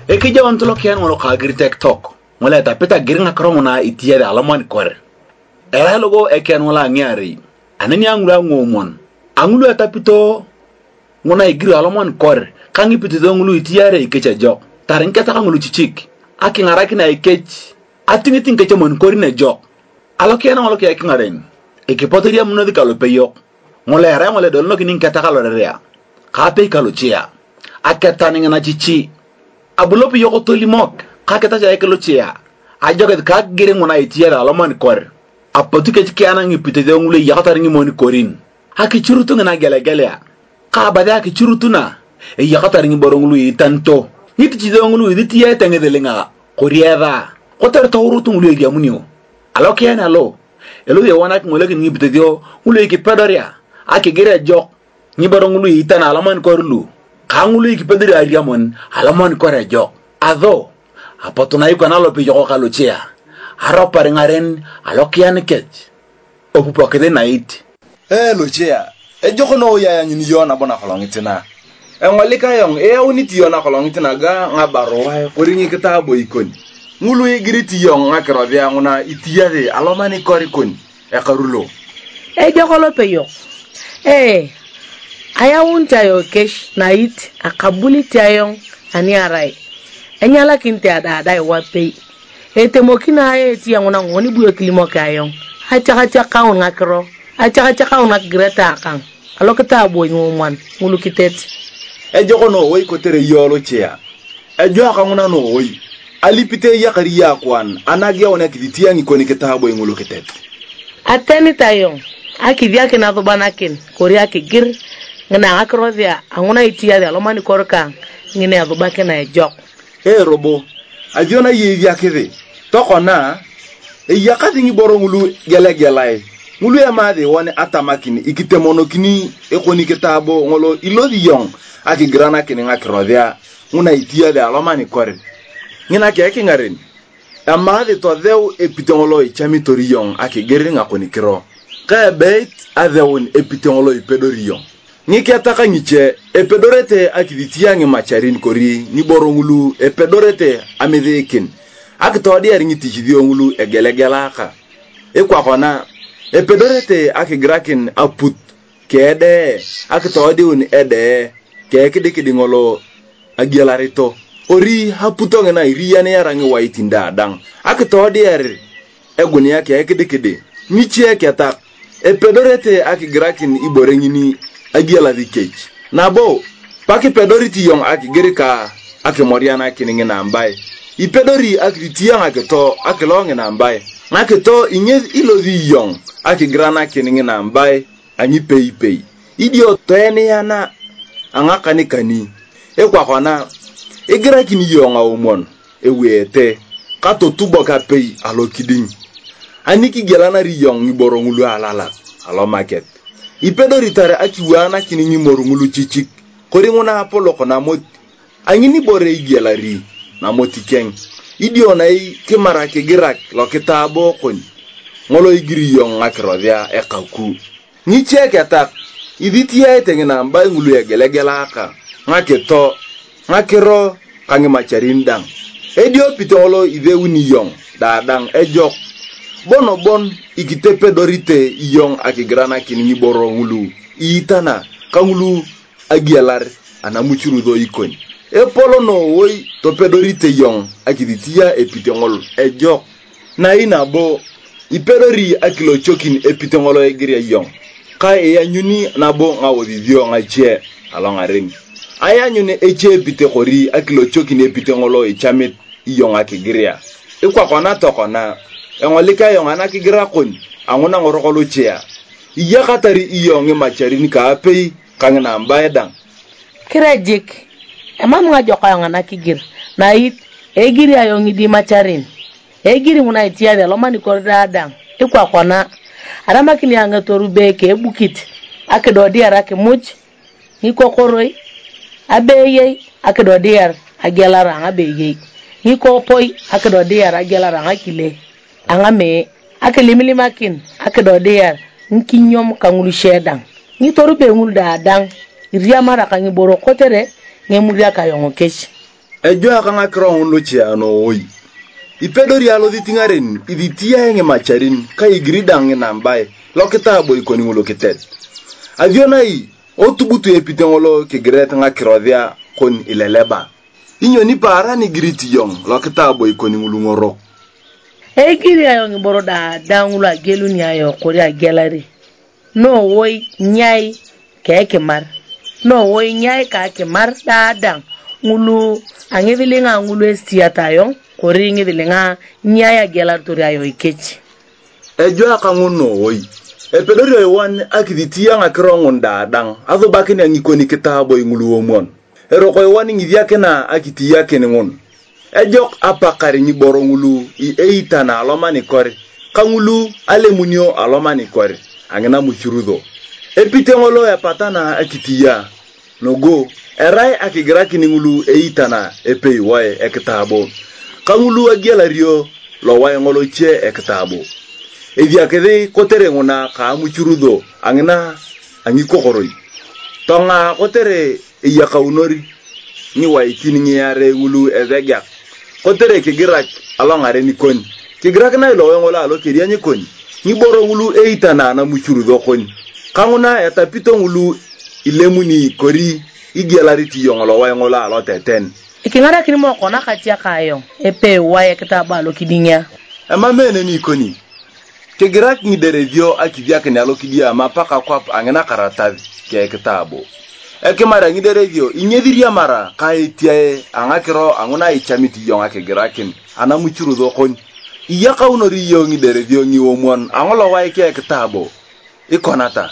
Ekija ontolo ken ngolo kagir TikTok. Ngola ta peta giringa krongona itiere alaman kor. Era logo eken ngola ngiari. Anani angula ngomon. Angulu atapito ngona igiri alaman kor. Kangi pitito ngulu itiere ikecha jok. Tarin keta ngulu chichik. Aki ngaraki na ikech. Atingi tinkecha mon kori na jok. Alo ken ngolo ke ngaren. Ekipoteria munodi kalopeyo. Ngola era ngole dolno kinin keta kalorea. Kape kalochia. Aketa ngana chichi. Abulopi yoko tolimok kaketa ja ekelo chia ajoget kak gire ngona itiera alaman kor apotu ke kiana ngi pitede ngule yakatar ngi moni korin haki churutu ngana gele ka bada ki churutuna e yakatar ngi borongulu itanto niti chide ngulu iditiye tengedelinga korieda kotar tawrutu ngulu yamunio alo kiana lo elo ye wana ngule ngi pitede ngulu ki pedoria aki gire jok ngi borongulu itana alaman korlu kangulu ikipediri ariamon alamon kore jok ado apotuna iko nalo pi joko kaluchia aro parengaren alokian kech opupokede nait luchia joko no ya nyini yona bona kolongitina ngolika yong uniti yona kolongitina ga ngabaro wa koringi kitabo ikon ngulu igiriti yong ngakrovia nguna itiyade alomani korikon karulo joko lo peyo aya unta yo kesh nait akabuli tayong ani arai enyala kinte ada wa pei etemokina aye ti ngona ngoni buyo kilimo kayong acha kaun ngakro acha kaun nggreta kan alokata boy ngomwan ngulu kitet joko no way ko tere yolo chia jo ka ngona no way alipite yakari yakwan anagia ona kiditi yangi ko ni kitabo ngulu kitet ateni tayong akidia kina do banakin koria kigir ngana akrovia anguna itia de alomani korka ngine adubake na jok robo aviona yevi akeve tokona yakati ngi borongulu gele ngulu ya made woni atamakini ikitemonokini ekoni kitabo ngolo ilodi yong aki grana kini ngakrovia nguna itia de alomani kore ngina ke ngaren amade to deu epitongolo ichamitori yong aki geringa koni kiro ka beit adewon epitongolo ipedori yong Niki ataka ngiche epedorete akiditia ngi macharin kori ni borongulu epedorete amedekin akitodi ari ngiti jidio ngulu egelegelaka ekwa kona epedorete akigrakin aput kede akitodi un ede kekidikidi ngolo agialarito ori haputo ngena iriyane yarangi waitinda dang akitodi ari eguni yake ekidikidi niche ketak epedorete akigrakin iborengini agiala dikech nabo paki pedoriti yong akigirika akimoriana kiningi na ambaye ipedori akitiya ngaketo akilonge na ambaye ngaketo inye ilovi yong akigrana kiningi na ambaye anyi pei idio toene yana angakani kani ekwa kona igira kini yong awomon ewete kato tubo ka pei alokiding aniki gelana ri yong ngiborongulu alala alo market ipedori tare akiwana kiningi morungulu chichik koringuna apolo kona mot angini bore igelari na motikeng idio na kimara ke girak lo kitabo kon ngolo igiri yong akrovia ekaku ni cheke tak iditia etengena mbai ngulu ya gelegelaka ngaketo ngakiro kangi macharindang edio pitolo idewuni yong dadang ejok bon ikitepe dorite yong akigrana kinini boro ngulu itana kangulu agialar anamuchuru do ikon polo no woy to pedorite yong akiditia epitengol ejok na inabo ipedori akilo chokin epitengolo egire yong ka eyanyuni nabo ngawodidio ngache alonga ring ayanyune eche epitekori akilo chokin epitengolo echamit yong akigiria ikwa kona tokona engolika yong anakigira kon anguna ngorokolo chia iya katari iyong macharini ka pei kangna ambaye dang kirejik emam nga joko yong anakigir na it egiri ayong idi macharin egiri nguna itia de lomani korda dang ikwa kona arama kini anga torube ke bukit akedo diar akemuch ni kokoroi abeye akedo diar agelara abeye ni kopoi akedo diar agelara akile angame akelimilimakin akedo diar nkinyom kangulu shedang ni torube ngul da dang iriya mara kangi boro kotere ngemuria kayongo kesh ejo akanga kron lo chiano oi ipedori alo ditingaren iditia enge macharin kai gridang nambai lokita boy koni ngulo kitet avionai otubutu epitengolo ke gret nga kirodhia kon ileleba inyo ni para ni griti yong lokita boy koni ngulo ngoro giri ayong boro da dangulu agelu ni ayo kori agelari no woi nyai keke mar no woi nyai kake mar da dang ngulu angevilinga ngulu estiata yong kori ngevilinga nyai agelar tori ayo ikechi ejo akanguno woi epedori wan akiditia nga krongon da dang azo bakini angikoni kitabo ngulu womon eroko wan ngidia kena akitia kenengon ejok apakari ni borongulu I eitana alomani kori kangulu alemunio alomani kori angena muchurudo epitengolo ya patana akitia nogo erai akigraki ni ngulu eitana epei wae ekitabo kangulu agelario lo wae ngolo che ekitabo eviakede kotere ngona ka muchurudo angena angikokoroi tonga kotere iyakaunori ni wae kiningi yare ngulu ezegyak kotere kigirak alongare ni kon kigirak na lo ngola alo kiria ni kon ni boro ngulu eitana na muchurudo kon kanguna etapito ngulu ilemuni kori igelariti yongolo wae ngola alo teten ikingara kinimo kona katia kayo epe wae kitaba alo kidinya amamene ni koni kigirak ni derevio akivya kene alo kidia mapaka kwap angena karatavi ke kitabo ekemara ni derevio inyediria mara kaitiae angakiro anguna ichamiti yonga kigirakin ana muchurudo kon iyaka unori yongi derevio ni womon angolo wae ke kitabo ikonata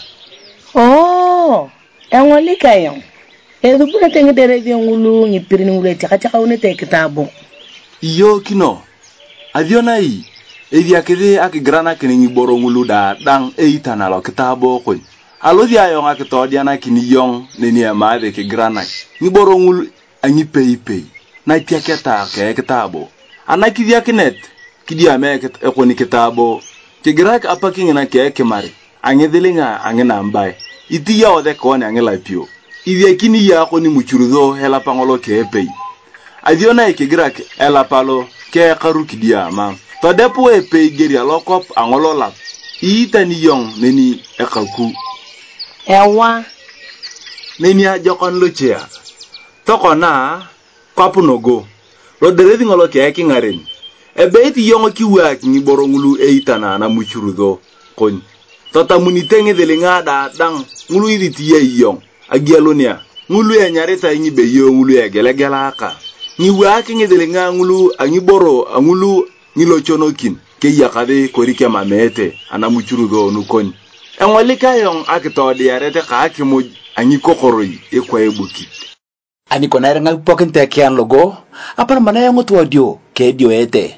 engolika yong edubuna tenge derevio ngulu ngipirini ngulu chaka unete kitabo iyo kino avionai eviakede akigrana kini boro ngulu da dang eitana lo kitabo kon alodi ayo ngakitodia na kini yong neni amade kigrana ni boro ngulu anyi pei na tiaketa ke kitabo anaki viakinet kidia me ekoni kitabo kigrak apaki ngina ke kemari angedilinga angena ambai itiya ode kone angela pio iviakini ya koni muchurudo hela pangolo ke pei aviona ikigrak ela palo ke karu kidia ma to depo epei geria lokop angolo lap itani yong neni ekaku ewa neni ajokon lochea tokona kapunogo lo derevi ngolo ke kingaren ebeiti yongo kiwa ni borongulu eitana na muchurudo kon tota munitenge delinga da dang ngulu iditiye yong agialonia ngulu ya nyarita inyi beyo ngulu ya gelegela aka ni waki ngedelinga ngulu anyi boro ngulu ngilo chonokin ke yakade korike mamete ana muchurudo nukon engolika yong akitodi arete ka akimu anyi kokoroi ekwa ebuki ani konare ngal pokin te kian logo apa mana yang tu audio ke dio ete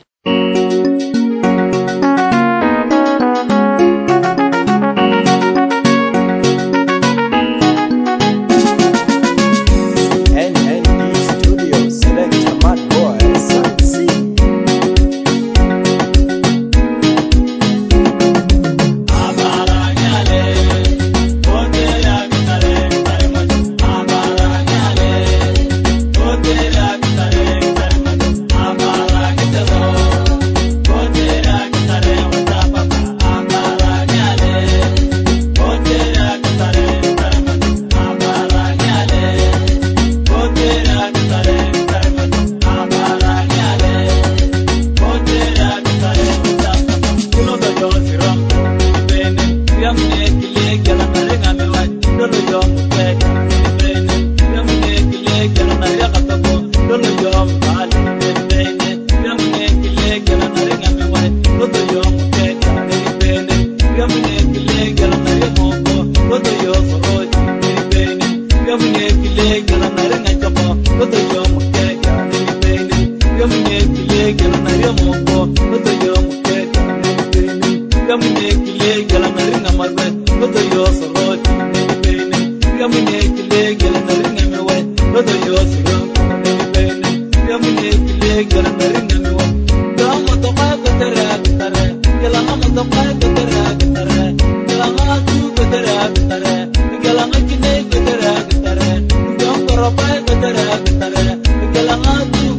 Get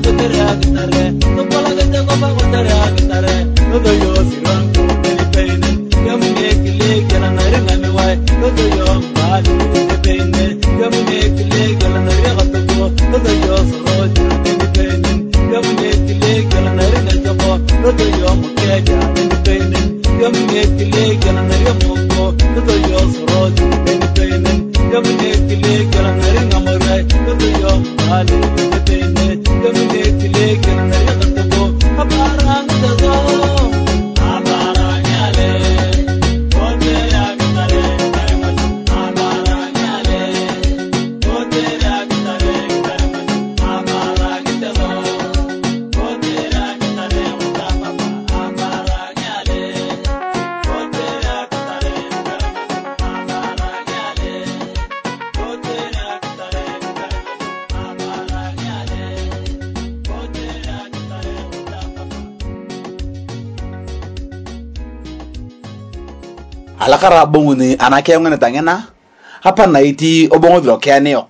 alakara bonguni anake ngene tangena hapa naiti obongo dlo keneo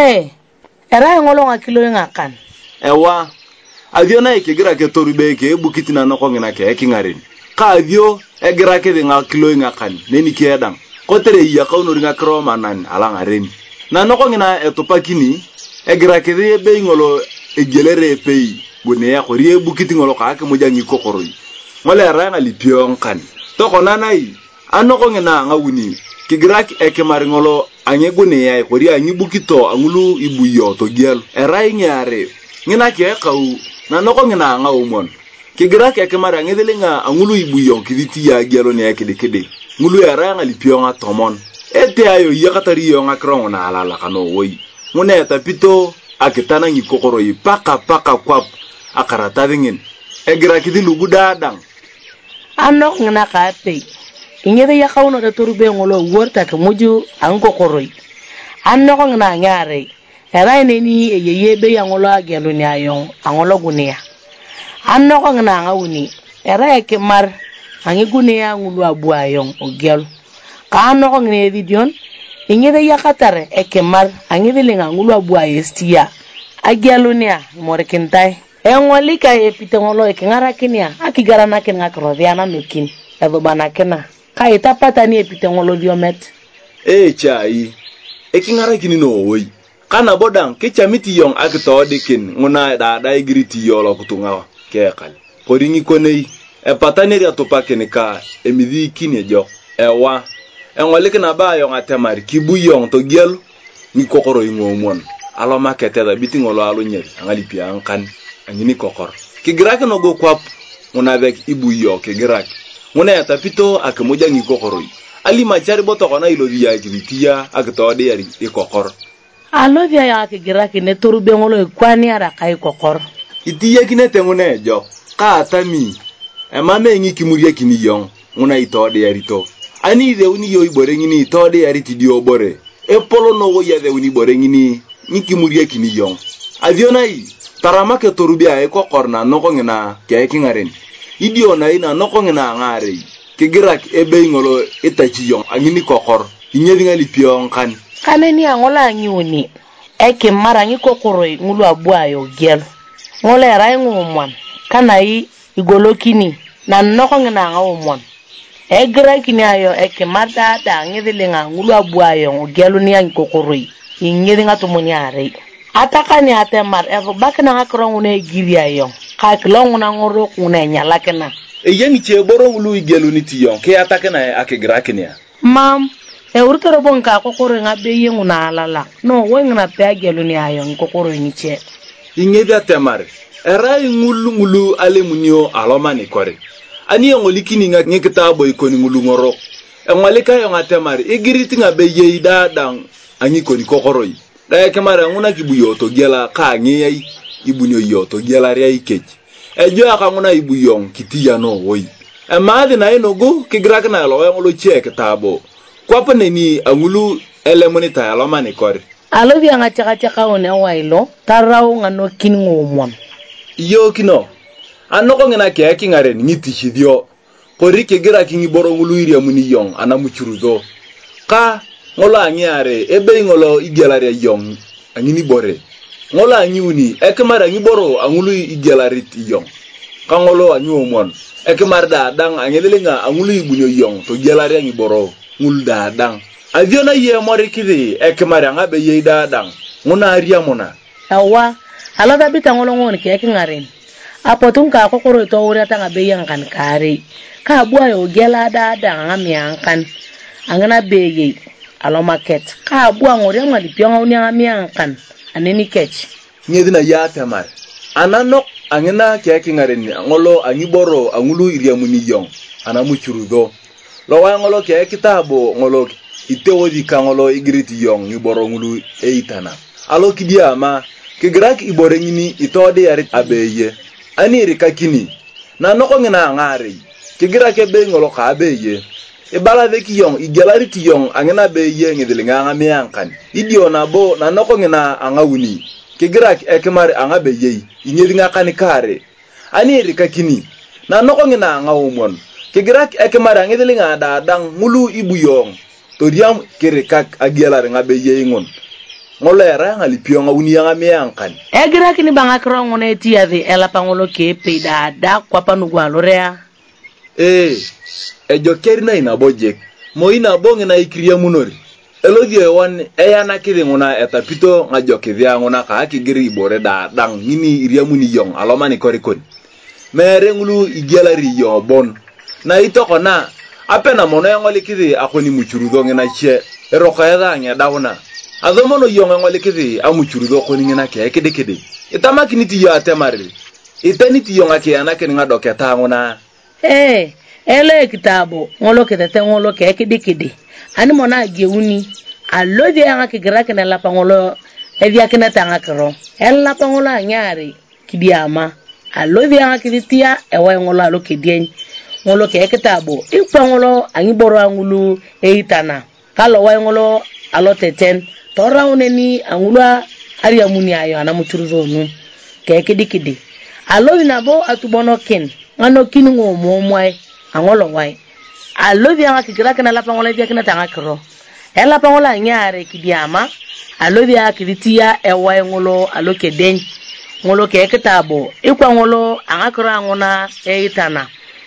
era ngolo ngakilo ngakan ewa adio na ikigira ke torube ke bukitina no kongena ke kingarin ka adio egira ke ngakilo ngakan neni kedang kotere ya kauno ringa kroma nan alanga reni na no kongena etopakini egira ke be ngolo egelere pei bone ya khori bukiti ngolo ka ke mojangi kokoroi ngole ranga lipion kan to konanai anoko ngena ngawuni kigrak ekemar ngolo anyegune ya khori anyi bukito angulu ibuyo to giel erai nyare ngina ke kau na noko ngena ngawumon kigrak ekemar angedelenga angulu ibuyo kiditi ya gielo ne yakide ngulu ya ranga lipion atomon ete ayo yakatari yo ngakron na alala kano woi ngune tapito akitana ngi kokoro paka kwap akarata dingin egira kidi lugu dadang anok ngina ka pe ingebe ya kauno da torube ngolo worta ke muju an kokoroi anok ngina nyare era neni yeyebe ya ngolo agelu ni ayon angolo gunia anok ngina ngawuni era ke mar angi gunia ngulu abu ayon ogel ka anok ngine vidion ingebe ya katare ekemar angi bilinga ngulu abu ayestia agelu nia morkintai engolika epitengolo ekingara kinia akigara na kinga krodiana mekin edobana kena kai tapata ni epitengolo diomet chai ekingara kini no woi kana bodang ke chamiti yong akto dikin nguna da igriti yolo kutunga ke kal koringi konei epatani ya topakene ka emidi kini jo ewa engolika na ba yong atemar kibu yong to gel ni kokoro ingomon alo makete da bitingolo alo nyeri angali pia ankan angini kokor kigirake no go kwap nguna bek ibu yo kigirake nguna ya tapito akemoja ngi kokoroi ali machari boto kona ilo via kibitia akto de yari ikokor alo via ya kigirake ne torube ngolo kwani ara kai kokor itiye kine tengune jo ka atami emame ngi kimurie kini yong nguna ito de yari to ani de uni yo ibore ngini to de yari tidio bore epolo no wo ya de uni bore ngini kimurie kini yong avionai tarama ke torubia e kokorna noko ngena ke kingaren idio na ina noko ngena ngare kigirak ebe ngolo itachi yong angini kokor inyedinga lipion kan kaneni angola nyiuni eke mara ngi kokoroi ngulu abuayo gel ngole rai ngumon kanai igolokini na noko ngena ngawumon egira kini ayo eke marda da ngidilinga ngulu abuayo gelu ni ang kokoroi inyedinga tumuni are atakani atemar bakna ngakrongune giriayo ka klonguna ngoro kuna nyalakena yengi che borong lu igelu ni tiyon ke atakena akigrakenia mam urtoro bonka kokoro ngabe yenguna alala no wengna pe agelu ni ayo kokoro ni che ingebe atemar era ngulu alemunio alomani kore ani ngolikini ngekita boy koni ngulu ngoro ngolika yo atemar igiriti ngabe yeida dang anyi koni kokoroi da kemara nguna kibuyo to gela ka ngiyai ibunyo yoto gela ria ikech ejo aka nguna ibuyong kitiya no woi maadi na inogo kigrak na lo ngolo check tabo kwapane ni angulu elemoni ta alomani kore alo via ngachaka one wailo tarau ngano kinngomon yo kino anoko ngena ke kingare ngiti shidio kori kigira kingi boro ngulu iria muni yong anamuchuruzo ka ngolo angiare ebe ngolo igelare yong angini bore ngolo angiuni ekemara ngiboro angulu igelare yong ka ngolo angiumon ekemar da dang angedelenga angulu ibunyo yong to gelare ngiboro ngul da dang aviona ye mori kidi ekemara ngabe ye da dang nguna aria mona awa alada bitangolo ngon ke kingaren apotun ka kokoro to wura tanga be yankan kare ka buayo gela da dang ngamiankan angana beye alo market ka bua ngori ngali pionga unya miankan aneni kech nyedina ya tamar ananok angena keke ngaren ngolo angiboro angulu iriamuni yong anamu churudo lo wa ngolo ke kitabo ngolo itewodi ka ngolo igriti yong ngiboro ngulu eitana alo kidia ma kigrak ibore ngini itode yari abeye ani rikakini na noko ngina ngari kigrak ebe ngolo ka abeye ibala de ki yong igelari ti yong angena beye ngidilinga ngamiankan idio na bo na noko ngina angawuni kigrak ekemar angabeye inyedinga kanikare ani rikakini na noko ngina ngawumon kigrak ekemar angidilinga dadang ngulu ibuyong toriam kirikak agelar ngabeye ngon ngolera ngalipio ngawuni ngamiankan egrak ni banga krongo ne tiade ela pangolo ke peida da kwa panugwa lorea ejo kerina ina bojek moina bonge na ikriya munori elodie wan eyana kidi nguna etapito ngajo kidya nguna ka akigiri ibore da dang nini iriya muni yong alomani korikon mere ngulu igelari yo bon na itoko na apena mono ngoli kidi akoni muchurudo ngena che erokaeda nya dauna azomono yong ngoli kidi amuchurudo koni ngena ke kidi itamakini ti yo atemari itaniti yonga ke anake ngado ke tanguna ele kitabo ngolo ketete ngolo ke kidikidi ani mona geuni alodi anga kigrake na lapa ngolo evya kina tanga kro el lapa ngolo anyari kidiama alodi anga kiditia ewa ngolo alo kidien ngolo ke kitabo ikwa ngolo angiboro angulu eitana kalo wa ngolo alo teten toraune ni angula ariya muni ayo ana muturuzo nu ke kidikidi alodi nabo atubono kin ngano kinungo momwai angolo wai alobi anga kigrake na lapa ngolo evya kina tanga kro ela pangola nyare kidiama alobi akiditia ewa ngolo aloke den ngolo ke kitabo ikwa ngolo angakra ngona eitana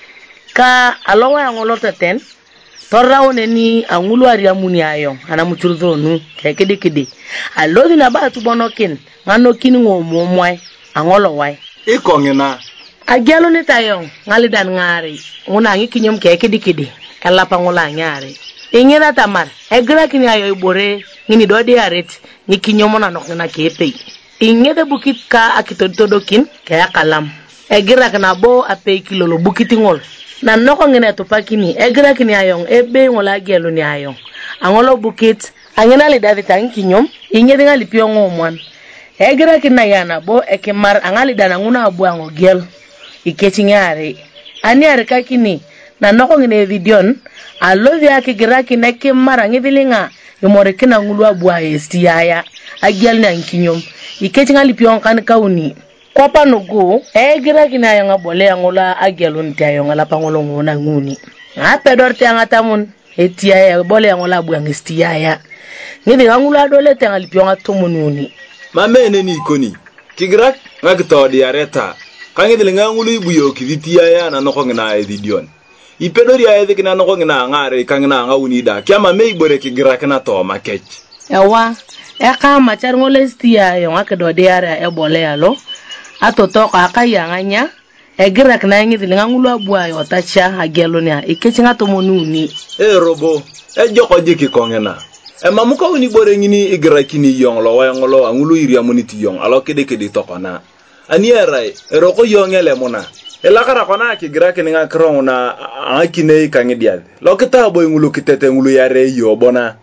ka alowa ngolo teten toraune ni angulu ariya muni ayo ana muturzo nu ke kidikidi alobi na ba tubonokin ngano kiningo momwai angolo wai ikongena agelo ni tayo ngalidan ngari nguna ngi kinyom ke kidikidi ela pangola nyare ingena tamar egra kini ayo ibore ngini dodi aret ni kinyomo na nokna kepe ingede bukit ka akitododokin kaya kalam egra kana bo ape kilolo bukiti ngol na noko ngene to pakini egra kini ayo ebe ngola gelo ni ayo angolo bukit angena le david ang kinyom ingede ngali pio ngomwan egra kina yana bo ekemar angali dana nguna abuango gel ikechingare ani arika kini na noko ngene vidion alovi akigiraki neke mara ngidilinga yomore kina ngulu abua estiyaya agial na nkinyom ikechinga lipion kan kauni kopa nugo giraki na yanga bole ngola agialun ta yanga la pangolo ngona nguni apedor te anga tamun etiyaya bole ngola abua ngestiyaya ngidi ngulu adole te ngalipion atomununi mamene ni koni kigrak ngagtodi areta kangidilinga ngulu ibuyo kiditiyaya na noko ngina edidion ipedori aede kina noko ngina ngare kangina ngawuni da kyama meibore kigrak na to makech ewa eka machar ngolestia yo ngakedo diara ebole yalo atoto ka kayanganya egrak na ngidilinga ngulu abua yo tacha agelonia ikechinga to monuni robo ejoko jiki kongena mamuka uni bore ngini igrakini yonglo wa ngolo angulu iria muniti yong alo kede tokona anierai roko yongele mona elakara kona kigrak ni ngakrona akine kangidiad lokita boy ngulu kitete ngulu yare yo bona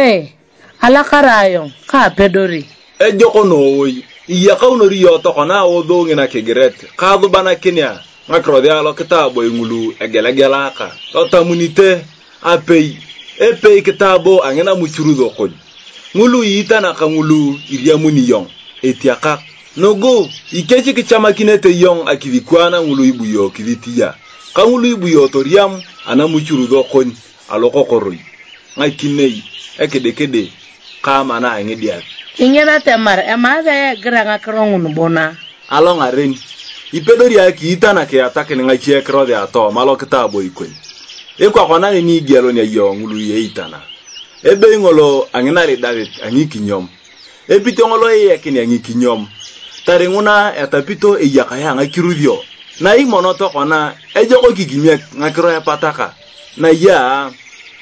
alakara yo ka pedori ejoko no iya kaunori yo tokona odo ngina kigret kadu bana kenya ngakrodi alo kita boy ngulu egelegela ka tamunite apei epei kitabo angena muchurudo kon ngulu yita na kangulu iria muni yong etiaka nogo ikechi kichama kinete yong akivikwana ngulu ibuyo kivitia kangulu ibuyo toriam ana muchurudo kon aloko koroi ngakinei ekedekede kama na ngidia ingena temar emaza ya granga krongun bona alonga ren ipedori akita na ke atake ngachie krode ato malo kitabo ikwen ekwa kona ni gialo ne yo ngulu yeitana ebe ngolo angena le david angikinyom epito ngolo yekini angikinyom tare nguna etapito eyakaya ngakirudio na imono to kona ejoko kigimye ngakiro ya pataka na ya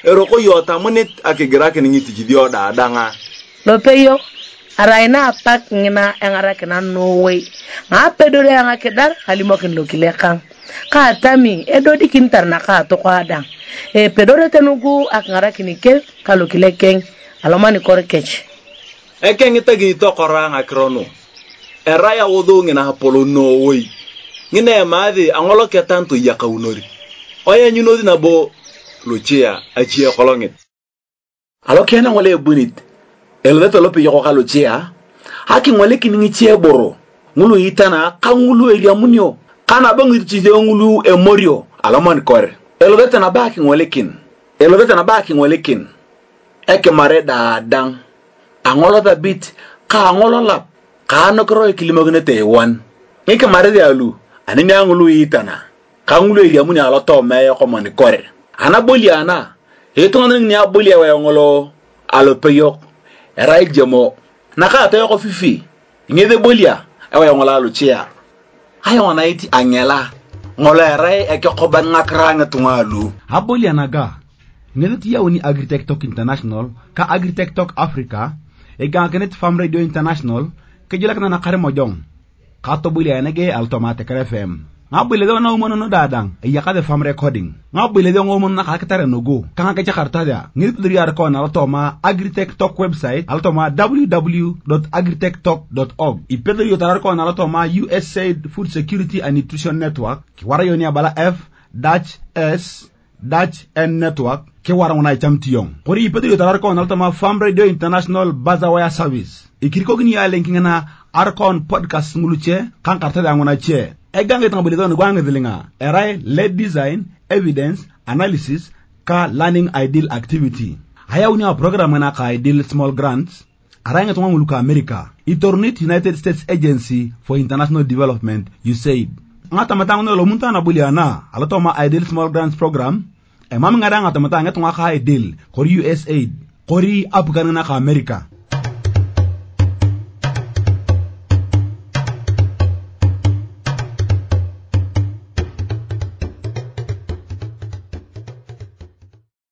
eroko yota munit akigira keningi tijidio da danga lopeyo araina pak ngina engara kena nowe nga pedore nga kedar halimokin lokile kang ka tami edo dikin tarna ka to kwada pedore tenugu ak ngara kinike kalokile keng alomani korkech ekeng itagi to koranga krono eraya wodo ngina hapolo nowe ngine maadi angolo ketanto yakaunori oya nyunodi na bo lochia achia kolongit alokena ngole bunit elveto lopi yoko kalochia haki ngole kiningi chie boro ngulu itana kangulu eliamunyo kana bangi chide ngulu emorio alamon kore elveto na baki ngole kin eke mare da dang angolo da bit ka angolo lap ka no kro ikilimogne te wan eke mare de alu anini ngulu itana kangulu eliamunyo aloto me yoko mon kore ana boliana etonga ni abolia wa ngolo alopeyok erai jemo naka to yoko fifi ngede bolia awa ngola luchia ayo wana iti angela ngola erai eke koban ngakranga tungalu abolia naga ngede ti yawni Agritech International ka Agritech Africa e ga kenet Farm Radio International ke jilak na nakare mojong ka to bolia nege Altomate FM ngabile do na umono no dadang e yakade Farm Recording ngabile do ngomono na kakatare no go kanga ke jakarta dia ngir tudri ar ko na Altoma Agritech website Altoma www.agritechtalk.org ipedo yotarar ko na Altoma USAID Food Security and Nutrition Network ki wara yoni abala F-S-N network ke wara ngona chamtiyong kori ipedo yotarar ko na Altoma Farm Radio International Bazawaya Service ikiriko gni ya linking na Arkon podcast nguluche kan karta da ngona che egange tambule don gwange dilinga erai lead design evidence analysis ka learning ideal activity haya unya program na ka ideal small grants aranga tonga nguluka America itornit United States Agency for International Development USAID ngata matanga lo munta na buliana alatoma ideal small grants program e mam ngada ngata matanga tonga ka ideal kori USAID kori apgana na ka America